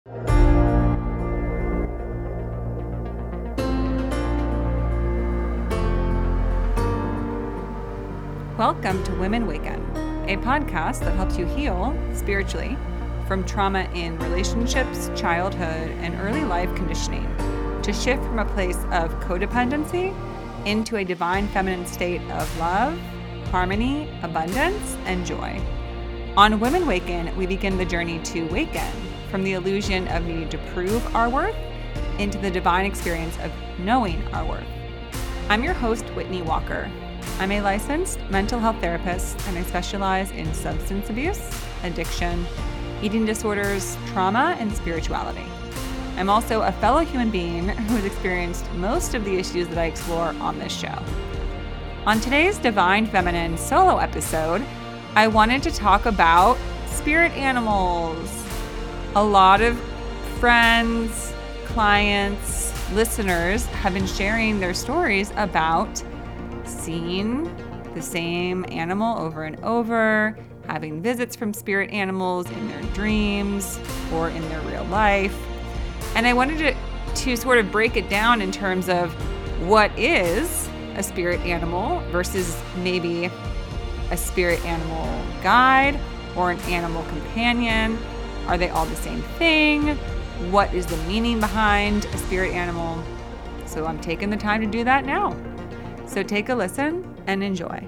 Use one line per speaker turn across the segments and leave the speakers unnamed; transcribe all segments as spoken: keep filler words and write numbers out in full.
Welcome to Women Waken, a podcast that helps you heal spiritually from trauma in relationships, childhood, and early life conditioning to shift from a place of codependency into a divine feminine state of love, harmony, abundance, and joy. On Women Waken, we begin the journey to waken from the illusion of needing to prove our worth into the divine experience of knowing our worth. I'm your host, Whitney Walker. I'm a licensed mental health therapist, and I specialize in substance abuse, addiction, eating disorders, trauma, and spirituality. I'm also a fellow human being who has experienced most of the issues that I explore on this show. On today's Divine Feminine solo episode, I wanted to talk about spirit animals. A lot of friends, clients, listeners have been sharing their stories about seeing the same animal over and over, having visits from spirit animals in their dreams or in their real life. And I wanted to, to sort of break it down in terms of what is a spirit animal versus maybe a spirit animal guide or an animal companion. Are they all the same thing? What is the meaning behind a spirit animal? So I'm taking the time to do that now. So take a listen and enjoy.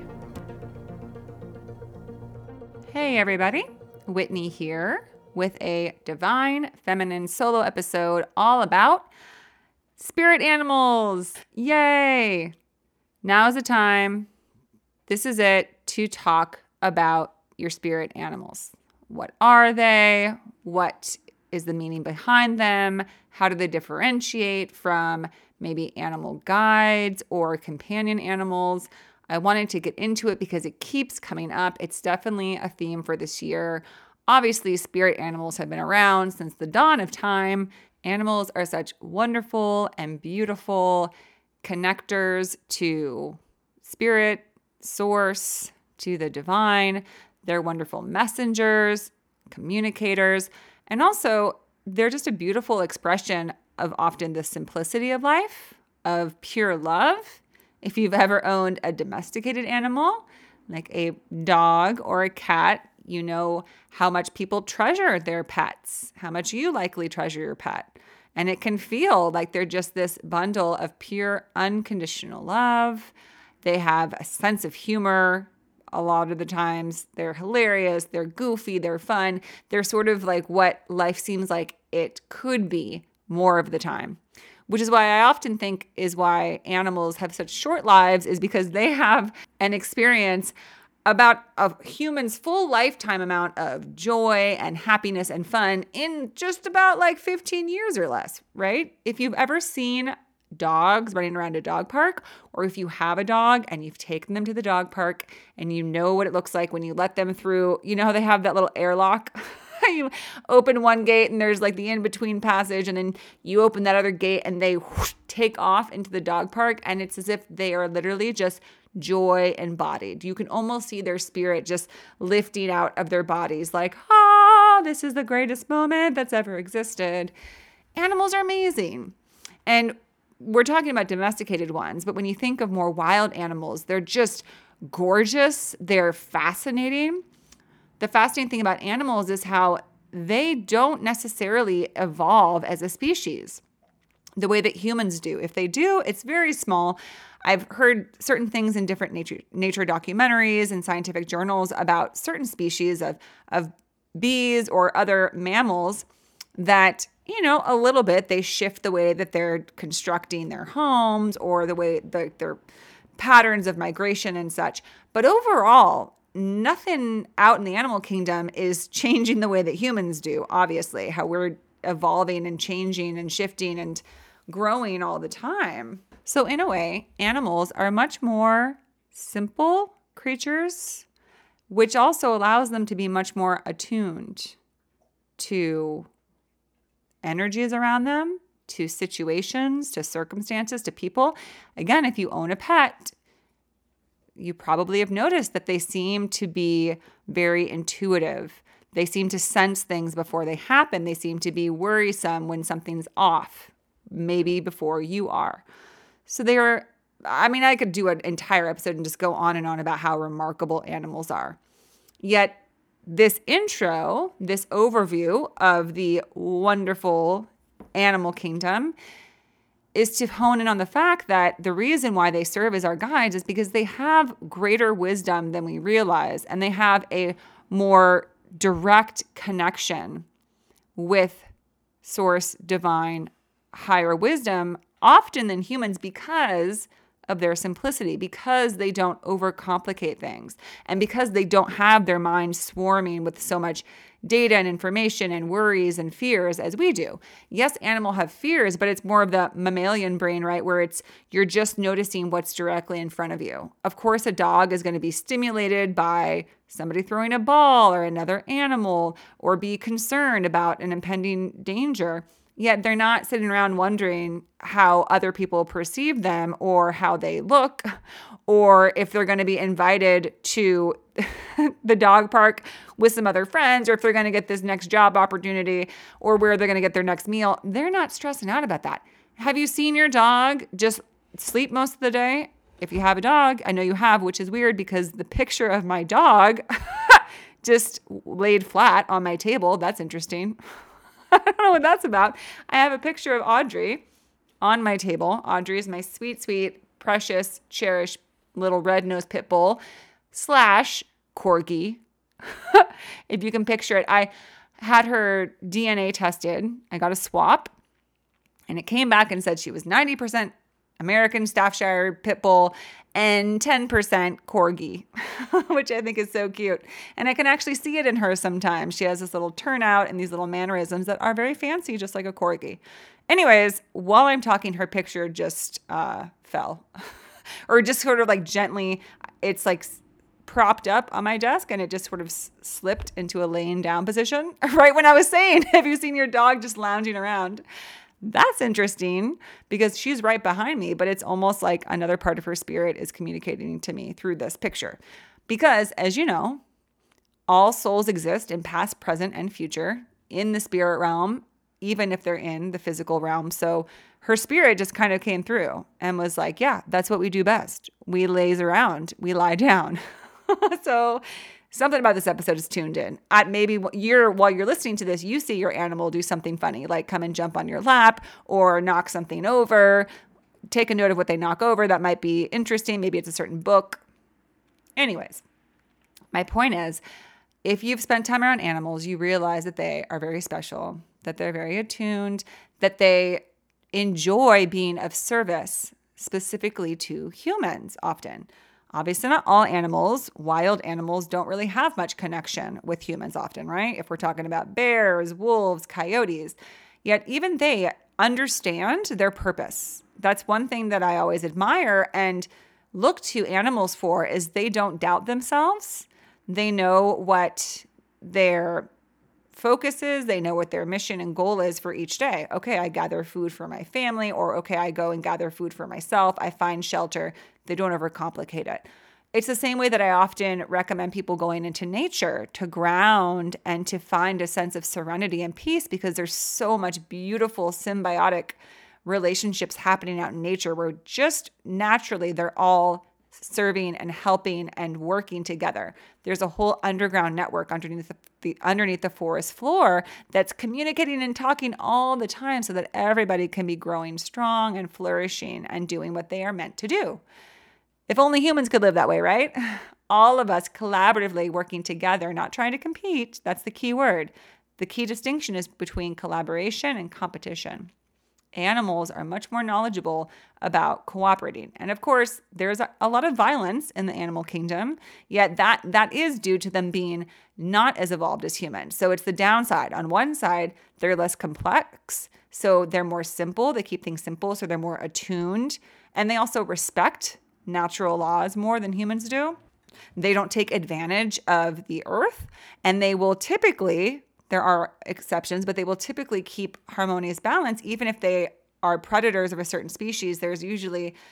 Hey everybody, Whitney here with a Divine Feminine solo episode all about spirit animals. Yay! Now's the time. This is it to talk about your spirit animals. What are they? What is the meaning behind them? How do they differentiate from maybe animal guides or companion animals? I wanted to get into it because it keeps coming up. It's definitely a theme for this year. Obviously, spirit animals have been around since the dawn of time. Animals are such wonderful and beautiful connectors to spirit, source, to the divine. They're wonderful messengers, communicators, and also they're just a beautiful expression of often the simplicity of life, of pure love. If you've ever owned a domesticated animal, like a dog or a cat, you know how much people treasure their pets, how much you likely treasure your pet. And it can feel like they're just this bundle of pure, unconditional love. They have a sense of humor. A lot of the times they're hilarious, they're goofy, they're fun. They're sort of like what life seems like it could be more of the time, which is why I often think is why animals have such short lives, is because they have an experience about a human's full lifetime amount of joy and happiness and fun in just about like fifteen years or less, right? If you've ever seen dogs running around a dog park, or if you have a dog and you've taken them to the dog park and you know what it looks like when you let them through, you know how they have that little airlock? You open one gate and there's like the in-between passage, and then you open that other gate and they whoosh, take off into the dog park, and it's as if they are literally just joy embodied. You can almost see their spirit just lifting out of their bodies like, ah, this is the greatest moment that's ever existed. Animals are amazing. And we're talking about domesticated ones, but when you think of more wild animals, they're just gorgeous. They're fascinating. The fascinating thing about animals is how they don't necessarily evolve as a species the way that humans do. If they do, it's very small. I've heard certain things in different nature nature documentaries and scientific journals about certain species of, of bees or other mammals that, you know, a little bit they shift the way that they're constructing their homes or the way the, their patterns of migration and such. But overall, nothing out in the animal kingdom is changing the way that humans do, obviously, how we're evolving and changing and shifting and growing all the time. So in a way, animals are much more simple creatures, which also allows them to be much more attuned to energies around them, to situations, to circumstances, to people. Again, if you own a pet, you probably have noticed that they seem to be very intuitive. They seem to sense things before they happen. They seem to be worrisome when something's off, maybe before you are. So they are, I mean, I could do an entire episode and just go on and on about how remarkable animals are. Yet this intro, this overview of the wonderful animal kingdom is to hone in on the fact that the reason why they serve as our guides is because they have greater wisdom than we realize, and they have a more direct connection with source, divine, higher wisdom, often than humans, because of their simplicity, because they don't overcomplicate things, and because they don't have their minds swarming with so much data and information and worries and fears as we do. Yes, animals have fears, but it's more of the mammalian brain, right? Where it's, you're just noticing what's directly in front of you. Of course, a dog is going to be stimulated by somebody throwing a ball or another animal, or be concerned about an impending danger. Yet they're not sitting around wondering how other people perceive them, or how they look, or if they're going to be invited to the dog park with some other friends, or if they're going to get this next job opportunity, or where they're going to get their next meal. They're not stressing out about that. Have you seen your dog just sleep most of the day? If you have a dog, I know you have, which is weird because the picture of my dog just laid flat on my table. That's interesting. I don't know what that's about. I have a picture of Audrey on my table. Audrey is my sweet, sweet, precious, cherished little red-nosed pit bull slash corgi. If you can picture it. I had her D N A tested. I got a swap, and it came back and said she was ninety percent American Staffordshire pit bull and ten percent corgi, which I think is so cute. And I can actually see it in her sometimes. She has this little turnout and these little mannerisms that are very fancy, just like a corgi. Anyways, while I'm talking, her picture just uh, fell. Or just sort of like gently, it's like propped up on my desk, and it just sort of s- slipped into a laying down position right when I was saying, have you seen your dog just lounging around? That's interesting because she's right behind me, but it's almost like another part of her spirit is communicating to me through this picture. Because, as you know, all souls exist in past, present, and future in the spirit realm, even if they're in the physical realm. So her spirit just kind of came through and was like, yeah, that's what we do best. We laze around, we lie down. So something about this episode is tuned in. At maybe you're, while you're listening to this, you see your animal do something funny, like come and jump on your lap or knock something over. Take a note of what they knock over. That might be interesting. Maybe it's a certain book. Anyways, my point is, if you've spent time around animals, you realize that they are very special, that they're very attuned, that they enjoy being of service, specifically to humans often. Obviously, not all animals, wild animals, don't really have much connection with humans often, right? If we're talking about bears, wolves, coyotes, yet even they understand their purpose. That's one thing that I always admire and look to animals for, is they don't doubt themselves. They know what their focus is. They know what their mission and goal is for each day. Okay, I gather food for my family, or okay, I go and gather food for myself. I find shelter. They don't overcomplicate it. It's the same way that I often recommend people going into nature to ground and to find a sense of serenity and peace, because there's so much beautiful symbiotic relationships happening out in nature where just naturally they're all serving and helping and working together. There's a whole underground network underneath the, the underneath the forest floor that's communicating and talking all the time so that everybody can be growing strong and flourishing and doing what they are meant to do. If only humans could live that way, right? All of us collaboratively working together, not trying to compete. That's the key word. The key distinction is between collaboration and competition. Animals are much more knowledgeable about cooperating. And of course, there's a, a lot of violence in the animal kingdom, yet that that is due to them being not as evolved as humans. So it's the downside. On one side, they're less complex, so they're more simple. They keep things simple, so they're more attuned. And they also respect natural laws more than humans do. They don't take advantage of the earth, and they will typically, there are exceptions, but they will typically keep harmonious balance. Even if they are predators of a certain species, there's usually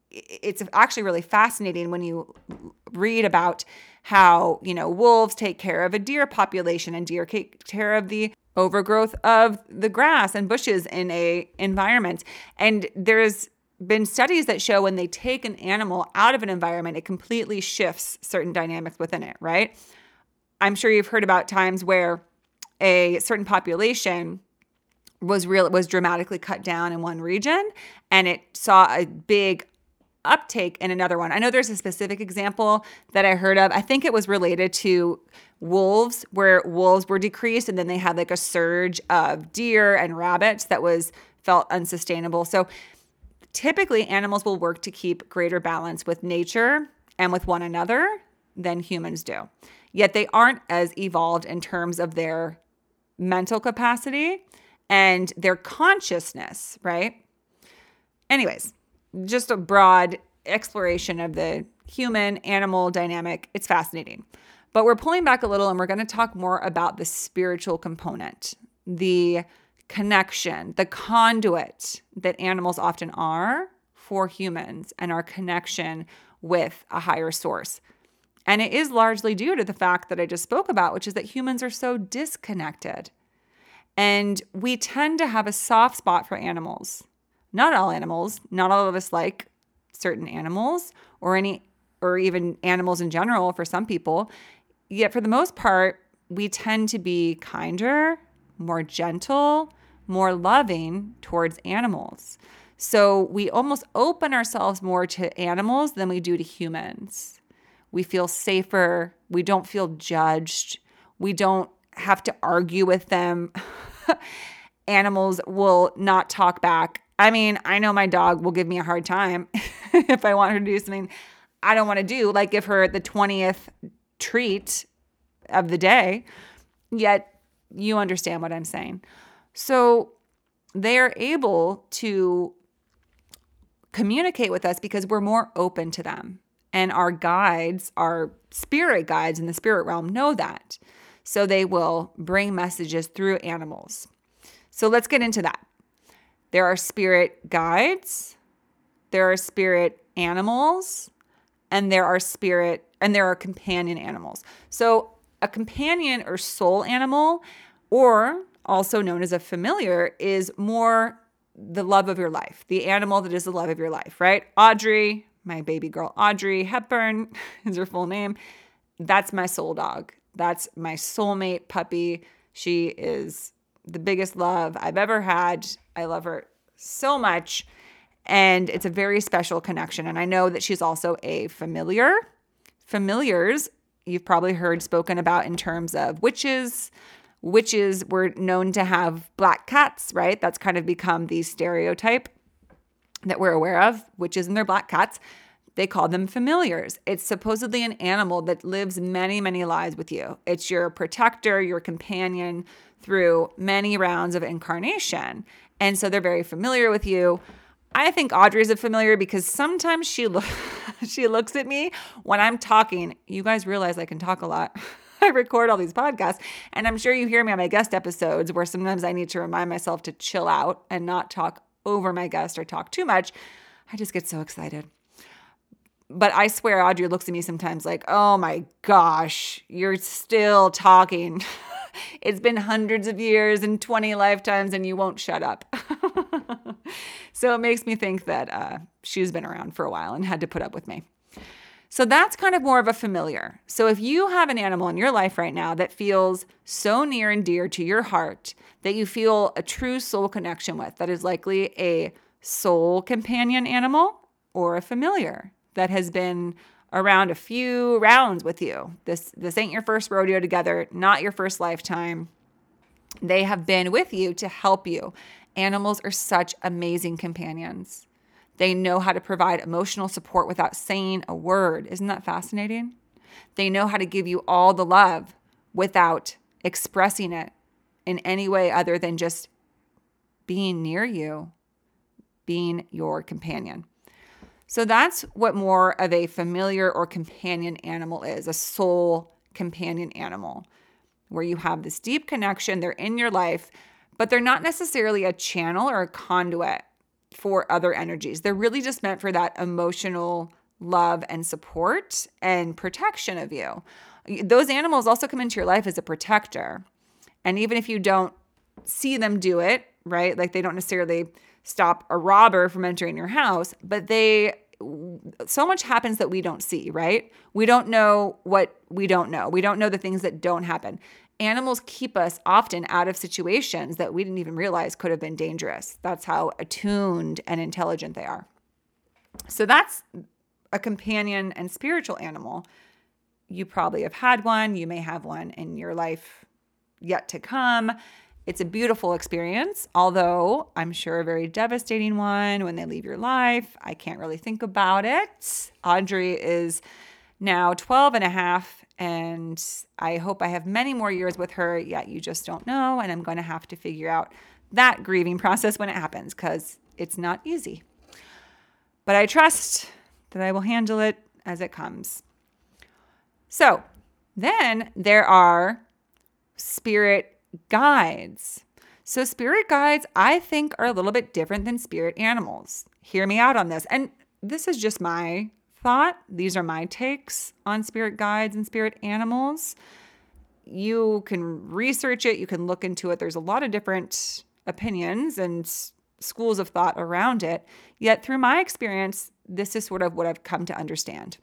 it's actually really fascinating when you read about how, you know, wolves take care of a deer population and deer take care of the overgrowth of the grass and bushes in a environment. And there's been studies that show when they take an animal out of an environment, it completely shifts certain dynamics within it, right? I'm sure you've heard about times where a certain population was real was dramatically cut down in one region and it saw a big uptake in another one. I know there's a specific example that I heard of. I think it was related to wolves, where wolves were decreased and then they had like a surge of deer and rabbits that was felt unsustainable. So typically animals will work to keep greater balance with nature and with one another than humans do. Yet they aren't as evolved in terms of their mental capacity and their consciousness, right? Anyways, just a broad exploration of the human-animal dynamic. It's fascinating. But we're pulling back a little and we're going to talk more about the spiritual component, the connection, the conduit that animals often are for humans and our connection with a higher source. And it is largely due to the fact that I just spoke about, which is that humans are so disconnected. And we tend to have a soft spot for animals. Not all animals, not all of us like certain animals or any or even animals in general for some people. Yet for the most part, we tend to be kinder, more gentle, more loving towards animals. So we almost open ourselves more to animals than we do to humans. We feel safer. We don't feel judged. We don't have to argue with them. Animals will not talk back. I mean, I know my dog will give me a hard time if I want her to do something I don't want to do, like give her the twentieth treat of the day. Yet you understand what I'm saying. So they are able to communicate with us because we're more open to them. And our guides, our spirit guides in the spirit realm know that. So they will bring messages through animals. So let's get into that. There are spirit guides, there are spirit animals, and there are spirit, and there are companion animals. So a companion or soul animal, or also known as a familiar, is more the love of your life, the animal that is the love of your life, right? Audrey, my baby girl, Audrey Hepburn is her full name. That's my soul dog. That's my soulmate puppy. She is the biggest love I've ever had. I love her so much. And it's a very special connection. And I know that she's also a familiar. Familiars, you've probably heard spoken about in terms of witches. Witches were known to have black cats, right? That's kind of become the stereotype that we're aware of. Witches and their black cats. They call them familiars. It's supposedly an animal that lives many, many lives with you. It's your protector, your companion through many rounds of incarnation. And so they're very familiar with you. I think Audrey's a familiar because sometimes she lo- she looks at me when I'm talking. You guys realize I can talk a lot. I record all these podcasts, and I'm sure you hear me on my guest episodes where sometimes I need to remind myself to chill out and not talk over my guest or talk too much. I just get so excited. But I swear Audrey looks at me sometimes like, oh my gosh, you're still talking. It's been hundreds of years and twenty lifetimes and you won't shut up. So it makes me think that uh, she's been around for a while and had to put up with me. So that's kind of more of a familiar. So if you have an animal in your life right now that feels so near and dear to your heart that you feel a true soul connection with, that is likely a soul companion animal or a familiar that has been around a few rounds with you. This this ain't your first rodeo together, not your first lifetime. They have been with you to help you. Animals are such amazing companions. They know how to provide emotional support without saying a word. Isn't that fascinating? They know how to give you all the love without expressing it in any way other than just being near you, being your companion. So that's what more of a familiar or companion animal is, a soul companion animal, where you have this deep connection. They're in your life, but they're not necessarily a channel or a conduit for other energies. They're really just meant for that emotional love and support and protection of you. Those animals also come into your life as a protector. And even if you don't see them do it, right? Like they don't necessarily stop a robber from entering your house, but they, so much happens that we don't see, right? We don't know what we don't know. We don't know the things that don't happen. Animals keep us often out of situations that we didn't even realize could have been dangerous. That's how attuned and intelligent they are. So that's a companion and spiritual animal. You probably have had one. You may have one in your life yet to come. It's a beautiful experience, although I'm sure a very devastating one when they leave your life. I can't really think about it. Audrey is now twelve and a half, and I hope I have many more years with her, yet you just don't know, and I'm going to have to figure out that grieving process when it happens because it's not easy. But I trust that I will handle it as it comes. So then there are spirit guides. So spirit guides, I think, are a little bit different than spirit animals. Hear me out on this. And this is just my thought. These are my takes on spirit guides and spirit animals. You can research it. You can look into it. There's a lot of different opinions and schools of thought around it. Yet through my experience, this is sort of what I've come to understand.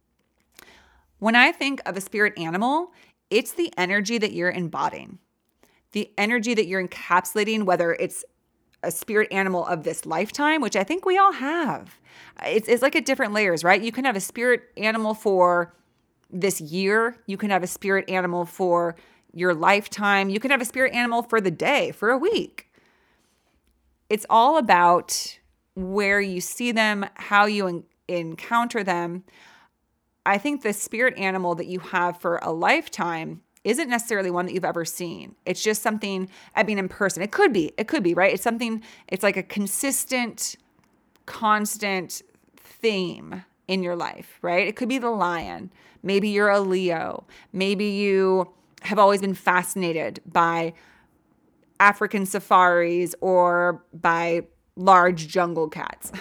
When I think of a spirit animal, it's the energy that you're embodying, the energy that you're encapsulating, whether it's a spirit animal of this lifetime, which I think we all have. It's, it's like at different layers, right? You can have a spirit animal for this year. You can have a spirit animal for your lifetime. You can have a spirit animal for the day, for a week. It's all about where you see them, how you en- encounter them. I think the spirit animal that you have for a lifetime isn't necessarily one that you've ever seen. It's just something, I mean, in person. It could be, it could be, right? It's something, it's like a consistent, constant theme in your life, right? It could be the lion. Maybe you're a Leo. Maybe you have always been fascinated by African safaris or by large jungle cats.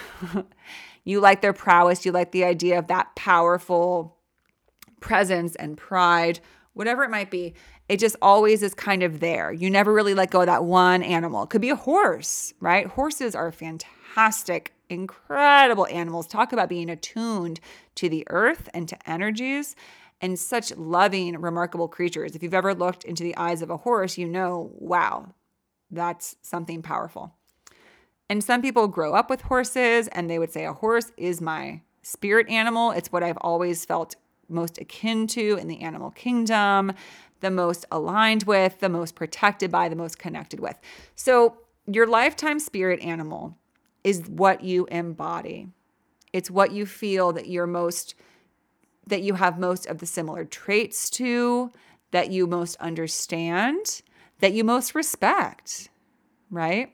You like their prowess. You like the idea of that powerful presence and pride, whatever it might be. It just always is kind of there. You never really let go of that one animal. It could be a horse, right? Horses are fantastic, incredible animals. Talk about being attuned to the earth and to energies, and such loving, remarkable creatures. If you've ever looked into the eyes of a horse, you know, wow, that's something powerful. And some people grow up with horses and they would say a horse is my spirit animal. It's what I've always felt most akin to in the animal kingdom, the most aligned with, the most protected by, the most connected with. So your lifetime spirit animal is what you embody. It's what you feel that you're most, that you have most of the similar traits to, that you most understand, that you most respect, right?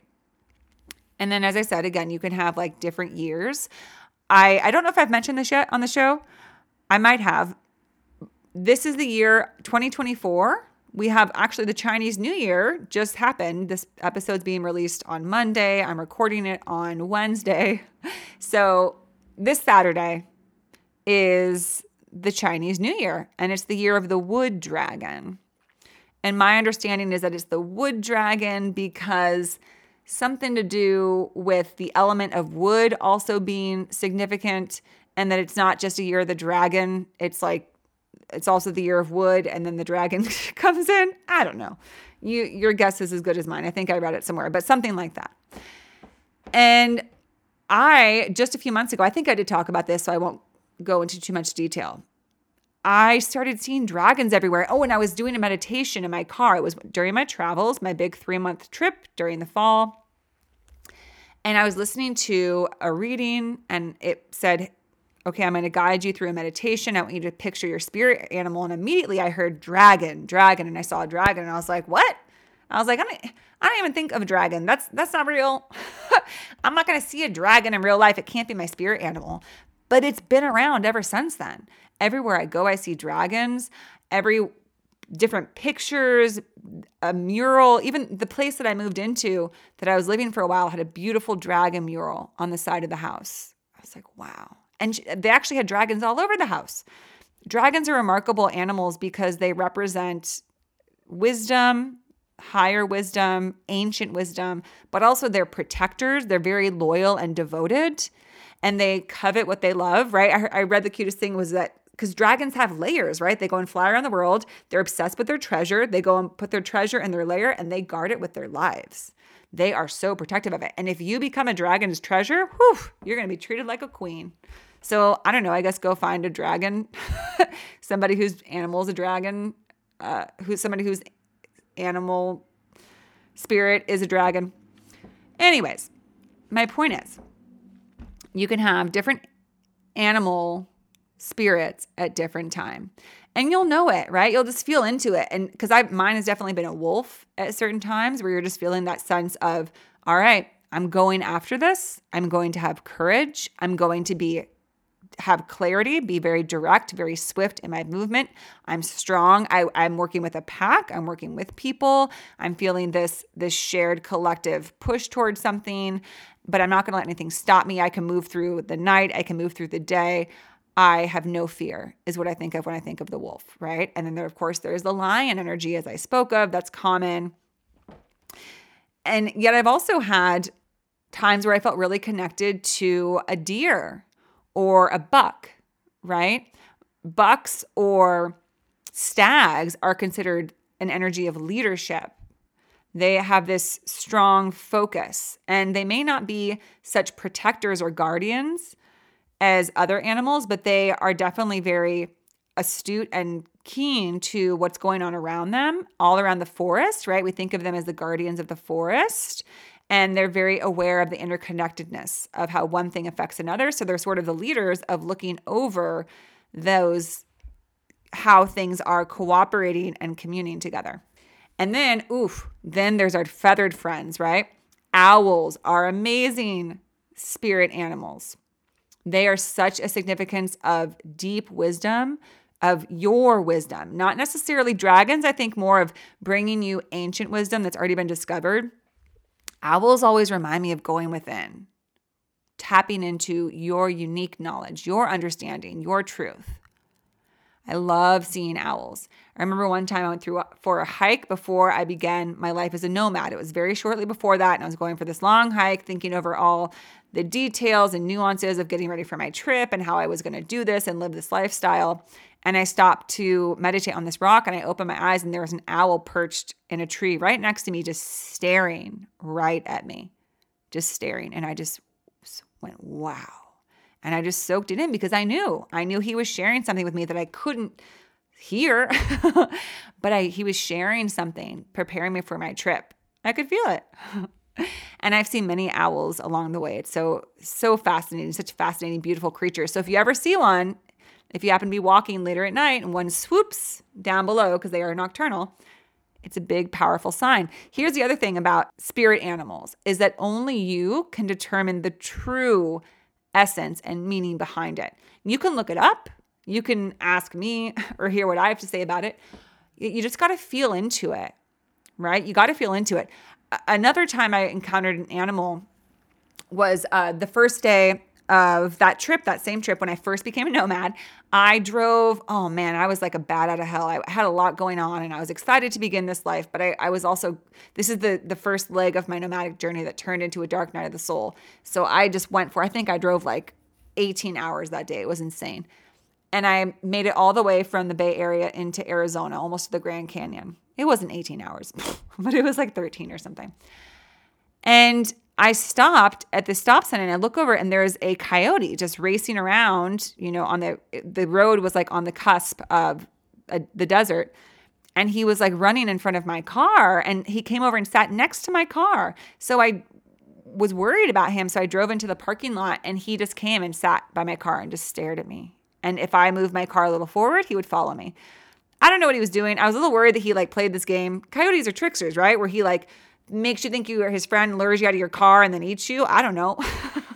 And then, as I said, again, you can have like different years. I, I don't know if I've mentioned this yet on the show. I might have. This is the year twenty twenty-four. We have actually the Chinese New Year just happened. This episode's being released on Monday. I'm recording it on Wednesday. So this Saturday is the Chinese New Year, and it's the year of the wood dragon. And my understanding is that it's the wood dragon because something to do with the element of wood also being significant, and that it's not just a year of the dragon. It's like, it's also the year of wood, and then the dragon comes in. I don't know. You, your guess is as good as mine. I think I read it somewhere, but something like that. And I, just a few months ago, I think I did talk about this, so I won't go into too much detail. I started seeing dragons everywhere. Oh, and I was doing a meditation in my car. It was during my travels, my big three-month trip during the fall. And I was listening to a reading, and it said, okay, I'm going to guide you through a meditation. I want you to picture your spirit animal. And immediately I heard dragon, dragon, and I saw a dragon, and I was like, what? I was like, I don't, I don't even think of a dragon. That's, that's not real. I'm not going to see a dragon in real life. It can't be my spirit animal. But it's been around ever since then. Everywhere I go, I see dragons. Every different pictures, a mural. Even the place that I moved into that I was living for a while had a beautiful dragon mural on the side of the house. I was like, wow. And they actually had dragons all over the house. Dragons are remarkable animals because they represent wisdom, higher wisdom, ancient wisdom, but also they're protectors. They're very loyal and devoted, and they covet what they love, right? I, I read the cutest thing was that because dragons have layers, right? They go and fly around the world. They're obsessed with their treasure. They go and put their treasure in their lair and they guard it with their lives. They are so protective of it. And if you become a dragon's treasure, whew, you're going to be treated like a queen. So I don't know, I guess go find a dragon, somebody whose animal is a dragon, uh, who's somebody whose animal spirit is a dragon. Anyways, my point is you can have different animal spirits at different time and you'll know it, right? You'll just feel into it. And because I mine has definitely been a wolf at certain times where you're just feeling that sense of, all right, I'm going after this. I'm going to have courage. I'm going to be have clarity, be very direct, very swift in my movement. I'm strong. I, I'm working with a pack. I'm working with people. I'm feeling this, this shared collective push towards something, but I'm not going to let anything stop me. I can move through the night. I can move through the day. I have no fear is what I think of when I think of the wolf, right? And then there, of course, there's the lion energy, as I spoke of. That's common. And yet I've also had times where I felt really connected to a deer or a buck, right? Bucks or stags are considered an energy of leadership. They have this strong focus, and they may not be such protectors or guardians as other animals, but they are definitely very astute and keen to what's going on around them, all around the forest, right? We think of them as the guardians of the forest. And they're very aware of the interconnectedness of how one thing affects another. So they're sort of the leaders of looking over those, how things are cooperating and communing together. And then, oof, then there's our feathered friends, right? Owls are amazing spirit animals. They are such a significance of deep wisdom, of your wisdom, not necessarily dragons. I think more of bringing you ancient wisdom that's already been discovered. Owls always remind me of going within, tapping into your unique knowledge, your understanding, your truth. I love seeing owls. I remember one time I went through for a hike before I began my life as a nomad. It was very shortly before that, and I was going for this long hike, thinking over all the details and nuances of getting ready for my trip and how I was going to do this and live this lifestyle. And I stopped to meditate on this rock, and I opened my eyes, and there was an owl perched in a tree right next to me, just staring right at me, just staring. And I just went, wow. And I just soaked it in because I knew, I knew he was sharing something with me that I couldn't hear, but I, he was sharing something, preparing me for my trip. I could feel it. And I've seen many owls along the way. It's so, so fascinating, such fascinating, beautiful creatures. So if you ever see one, if you happen to be walking later at night and one swoops down below because they are nocturnal, it's a big, powerful sign. Here's the other thing about spirit animals is that only you can determine the true essence and meaning behind it. You can look it up. You can ask me or hear what I have to say about it. You just got to feel into it, right? You got to feel into it. Another time I encountered an animal was uh, the first day of that trip, that same trip when I first became a nomad. I drove, oh man, I was like a bat out of hell. I had a lot going on and I was excited to begin this life, but I, I was also, this is the, the first leg of my nomadic journey that turned into a dark night of the soul. So I just went for, I think I drove like eighteen hours that day. It was insane. And I made it all the way from the Bay Area into Arizona, almost to the Grand Canyon. It wasn't eighteen hours, but it was like thirteen or something. And I stopped at the stop sign and I look over and there's a coyote just racing around, you know, on the, the road was like on the cusp of a, the desert. And he was like running in front of my car and he came over and sat next to my car. So I was worried about him. So I drove into the parking lot and he just came and sat by my car and just stared at me. And if I moved my car a little forward, he would follow me. I don't know what he was doing. I was a little worried that he like played this game. Coyotes are tricksters, right? Where he like makes you think you are his friend, lures you out of your car and then eats you. I don't know.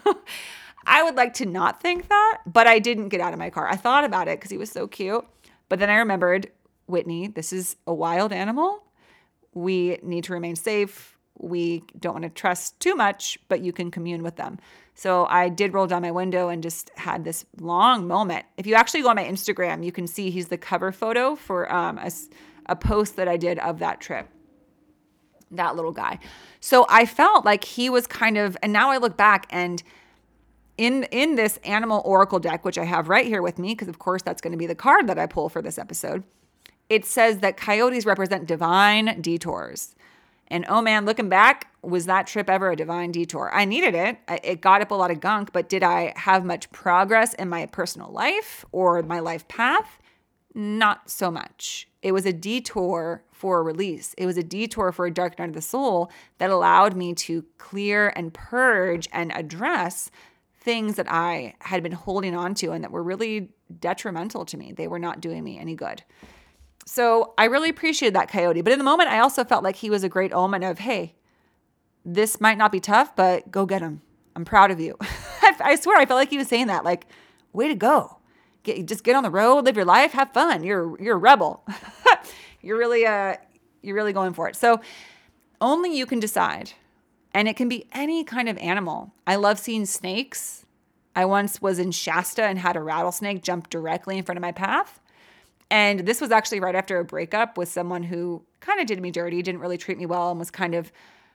I would like to not think that, but I didn't get out of my car. I thought about it because he was so cute. But then I remembered Whitney, this is a wild animal. We need to remain safe. We don't want to trust too much, but you can commune with them. So I did roll down my window and just had this long moment. If you actually go on my Instagram, you can see he's the cover photo for um, a, a post that I did of that trip. That little guy. So I felt like he was kind of, and now I look back and in in this animal oracle deck, which I have right here with me, because of course that's going to be the card that I pull for this episode, it says that coyotes represent divine detours. And oh man, looking back, was that trip ever a divine detour? I needed it. It got up a lot of gunk, but did I have much progress in my personal life or my life path? Not so much. It was a detour for a release. It was a detour for a dark night of the soul that allowed me to clear and purge and address things that I had been holding on to and that were really detrimental to me. They were not doing me any good. So I really appreciated that coyote. But in the moment, I also felt like he was a great omen of, hey, this might not be tough, but go get him. I'm proud of you. I swear, I felt like he was saying that, like, way to go. Get, just get on the road, live your life, have fun. You're you're a rebel. you're really uh you're really going for it. So only you can decide. And it can be any kind of animal. I love seeing snakes. I once was in Shasta and had a rattlesnake jump directly in front of my path. And this was actually right after a breakup with someone who kind of did me dirty, didn't really treat me well, and was kind of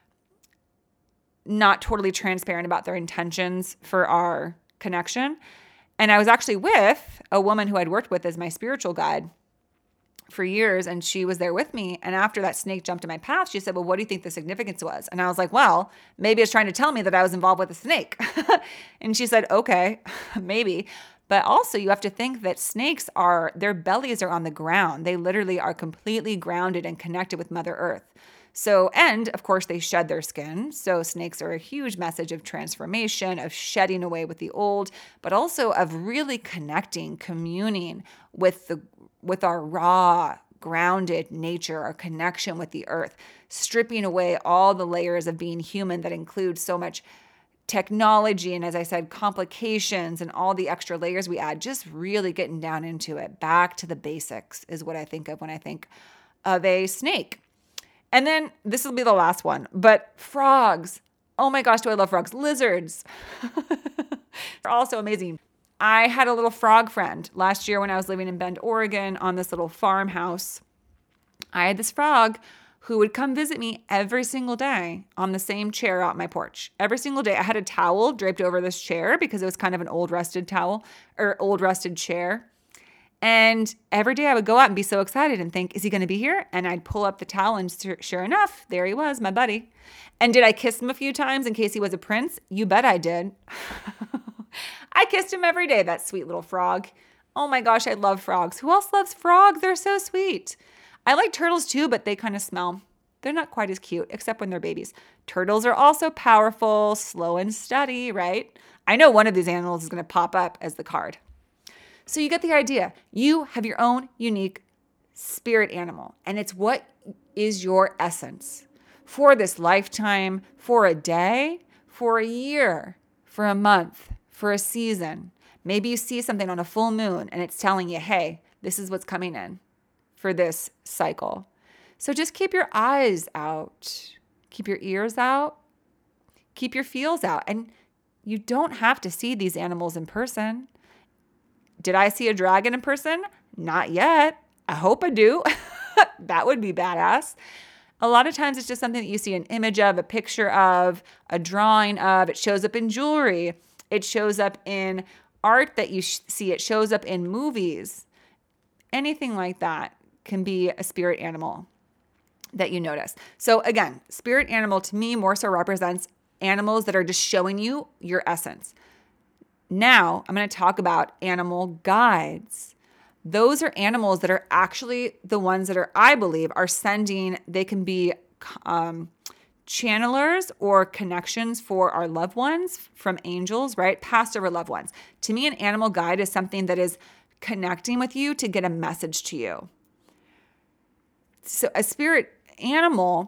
not totally transparent about their intentions for our connection. And I was actually with a woman who I'd worked with as my spiritual guide for years, and she was there with me. And after that snake jumped in my path, she said, well, what do you think the significance was? And I was like, well, maybe it's trying to tell me that I was involved with a snake. And she said, okay, maybe. But also you have to think that snakes are, their bellies are on the ground. They literally are completely grounded and connected with Mother Earth. So, and of course they shed their skin. So snakes are a huge message of transformation, of shedding away with the old, but also of really connecting, communing with the, with our raw, grounded nature, our connection with the earth, stripping away all the layers of being human that include so much technology and, as I said, complications and all the extra layers we add, just really getting down into it. Back to the basics is what I think of when I think of a snake. And then this will be the last one, but frogs. Oh my gosh, do I love frogs. Lizards. They're also amazing. I had a little frog friend last year when I was living in Bend, Oregon on this little farmhouse. I had this frog who would come visit me every single day on the same chair out my porch. Every single day. I had a towel draped over this chair because it was kind of an old rusted towel or old rusted chair. And every day I would go out and be so excited and think, is he going to be here? And I'd pull up the towel and sure enough, there he was, my buddy. And did I kiss him a few times in case he was a prince? You bet I did. I kissed him every day, that sweet little frog. Oh my gosh, I love frogs. Who else loves frogs? They're so sweet. I like turtles too, but they kind of smell. They're not quite as cute, except when they're babies. Turtles are also powerful, slow and steady, right? I know one of these animals is going to pop up as the card. So you get the idea. You have your own unique spirit animal, and it's what is your essence for this lifetime, for a day, for a year, for a month, for a season. Maybe you see something on a full moon and it's telling you, hey, this is what's coming in for this cycle. So just keep your eyes out, keep your ears out, keep your feels out. And you don't have to see these animals in person. Did I see a dragon in person? Not yet. I hope I do. That would be badass. A lot of times it's just something that you see an image of, a picture of, a drawing of. It shows up in jewelry. It shows up in art that you sh- see. It shows up in movies. Anything like that can be a spirit animal that you notice. So again, spirit animal to me more so represents animals that are just showing you your essence. Now I'm going to talk about animal guides. Those are animals that are actually the ones that are, I believe, are sending, they can be um, channelers or connections for our loved ones from angels, right? Past over loved ones. To me, an animal guide is something that is connecting with you to get a message to you. So a spirit animal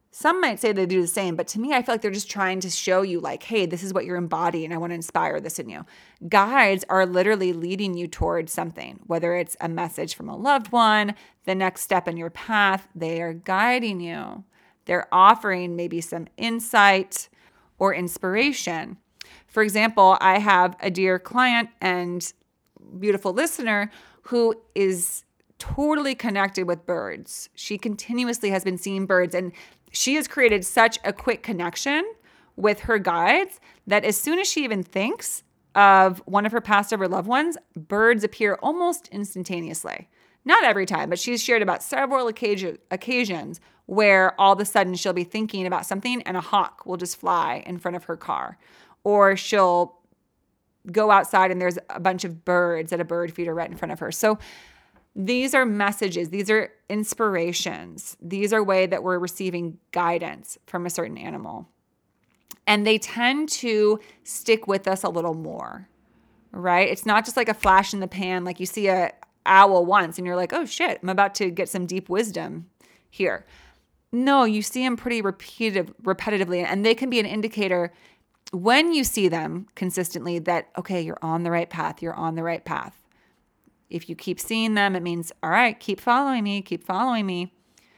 Some might say they do the same, but to me, I feel like they're just trying to show you like, hey, this is what you're embodying. I want to inspire this in you. Guides are literally leading you towards something, whether it's a message from a loved one, the next step in your path, they are guiding you. They're offering maybe some insight or inspiration. For example, I have a dear client and beautiful listener who is totally connected with birds. She continuously has been seeing birds, and she has created such a quick connection with her guides that as soon as she even thinks of one of her past ever loved ones, birds appear almost instantaneously. Not every time, but she's shared about several occasion, occasions where all of a sudden she'll be thinking about something and a hawk will just fly in front of her car. Or she'll go outside and there's a bunch of birds at a bird feeder right in front of her. So these are messages. These are inspirations. These are ways that we're receiving guidance from a certain animal. And they tend to stick with us a little more, right? It's not just like a flash in the pan, like you see a owl once and you're like, oh shit, I'm about to get some deep wisdom here. No, you see them pretty repetitive, repetitively, and they can be an indicator when you see them consistently that, okay, you're on the right path. You're on the right path. If you keep seeing them, it means, all right, keep following me, keep following me.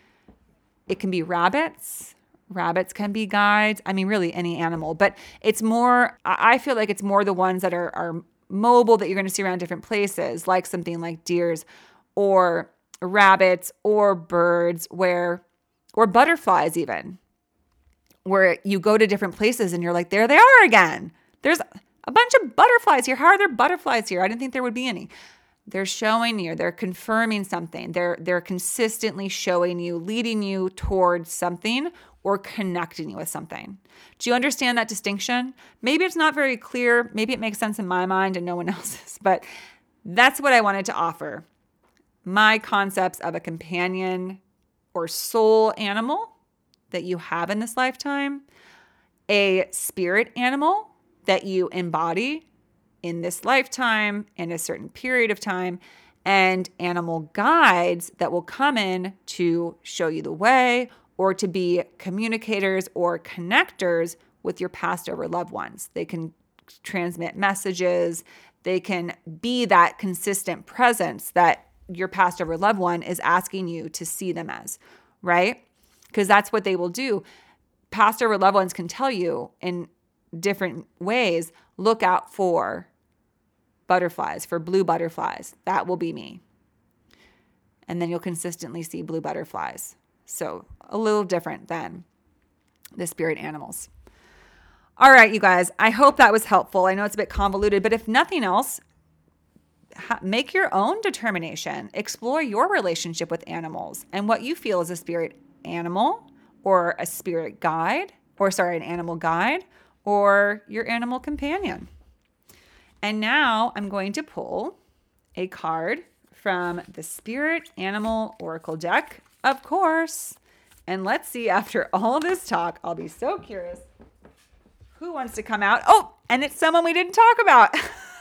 It can be rabbits. Rabbits can be guides. I mean, really any animal, but it's more, I feel like it's more the ones that are, are mobile that you're going to see around different places, like something like deers or rabbits or birds where, or butterflies even, where you go to different places and you're like, there they are again. There's a bunch of butterflies here. How are there butterflies here? I didn't think there would be any. They're showing you, they're confirming something. They're they're consistently showing you, leading you towards something or connecting you with something. Do you understand that distinction? Maybe it's not very clear. Maybe it makes sense in my mind and no one else's, but that's what I wanted to offer. My concepts of a companion or soul animal that you have in this lifetime, a spirit animal that you embody in this lifetime, in a certain period of time, and animal guides that will come in to show you the way or to be communicators or connectors with your past over loved ones. They can transmit messages. They can be that consistent presence that your past over loved one is asking you to see them as, right? Because that's what they will do. Past over loved ones can tell you in different ways, look out for butterflies, for blue butterflies. That will be me. And then you'll consistently see blue butterflies. So a little different than the spirit animals. All right, you guys, I hope that was helpful. I know it's a bit convoluted, but if nothing else, ha- make your own determination. Explore your relationship with animals and what you feel is a spirit animal or a spirit guide, or sorry, an animal guide or your animal companion. And now I'm going to pull a card from the Spirit Animal Oracle deck, of course. And let's see, after all this talk, I'll be so curious who wants to come out. Oh, and it's someone we didn't talk about.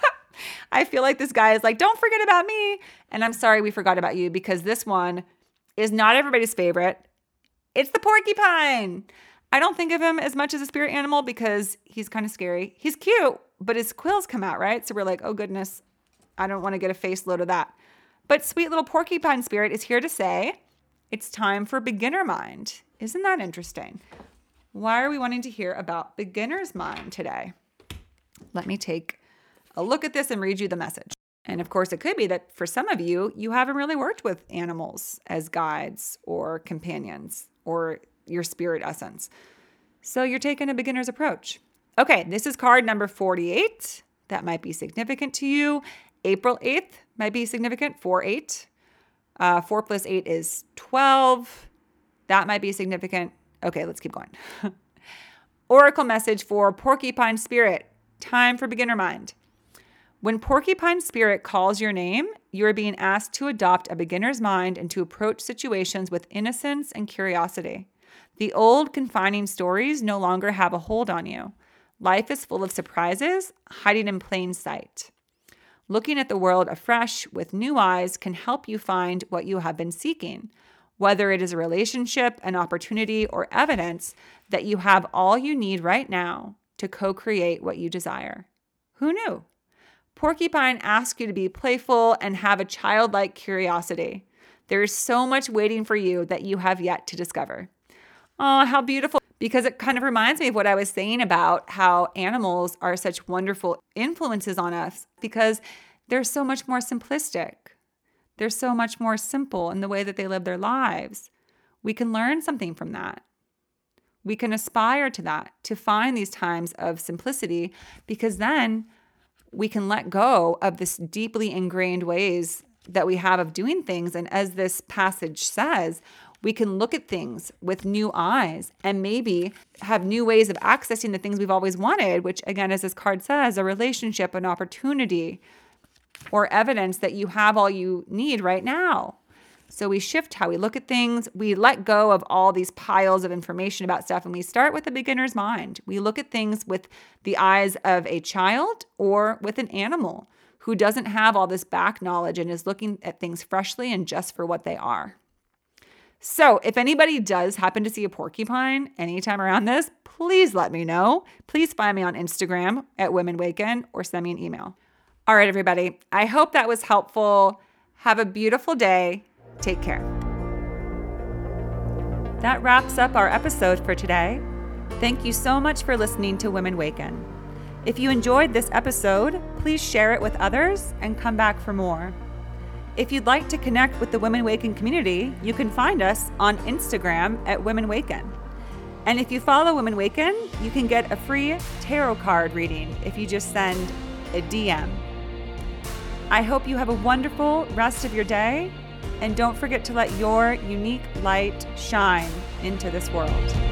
I feel like this guy is like, don't forget about me. And I'm sorry we forgot about you because this one is not everybody's favorite. It's the porcupine. I don't think of him as much as a spirit animal because he's kind of scary. He's cute, but his quills come out, right? So we're like, oh goodness, I don't want to get a face load of that. But sweet little porcupine spirit is here to say, it's time for beginner mind. Isn't that interesting? Why are we wanting to hear about beginner's mind today? Let me take a look at this and read you the message. And of course, it could be that for some of you, you haven't really worked with animals as guides or companions or your spirit essence. So you're taking a beginner's approach. Okay, this is card number forty-eight. That might be significant to you. April eighth might be significant, four eight. Uh, four plus eight is twelve. That might be significant. Okay, let's keep going. Oracle message for Porcupine Spirit. Time for beginner mind. When Porcupine Spirit calls your name, you are being asked to adopt a beginner's mind and to approach situations with innocence and curiosity. The old confining stories no longer have a hold on you. Life is full of surprises, hiding in plain sight. Looking at the world afresh with new eyes can help you find what you have been seeking. whether it is a relationship, an opportunity, or evidence that you have all you need right now to co-create what you desire. Who knew? Porcupine asks you to be playful and have a childlike curiosity. There is so much waiting for you that you have yet to discover. Oh, how beautiful. Because it kind of reminds me of what I was saying about how animals are such wonderful influences on us because they're so much more simplistic. They're so much more simple in the way that they live their lives. We can learn something from that. We can aspire to that, to find these times of simplicity, because then we can let go of this deeply ingrained ways that we have of doing things. And as this passage says, we can look at things with new eyes and maybe have new ways of accessing the things we've always wanted, which again, as this card says, a relationship, an opportunity, or evidence that you have all you need right now. So we shift how we look at things. We let go of all these piles of information about stuff, and we start with a beginner's mind. We look at things with the eyes of a child or with an animal who doesn't have all this back knowledge and is looking at things freshly and just for what they are. So if anybody does happen to see a porcupine anytime around this, please let me know. Please find me on Instagram at Women Waken or send me an email. All right, everybody. I hope that was helpful. Have a beautiful day. Take care. That wraps up our episode for today. Thank you so much for listening to Women Waken. If you enjoyed this episode, please share it with others and come back for more. If you'd like to connect with the Women Waken community, you can find us on Instagram at Women Waken. And if you follow Women Waken, you can get a free tarot card reading if you just send a D M. I hope you have a wonderful rest of your day. And don't forget to let your unique light shine into this world.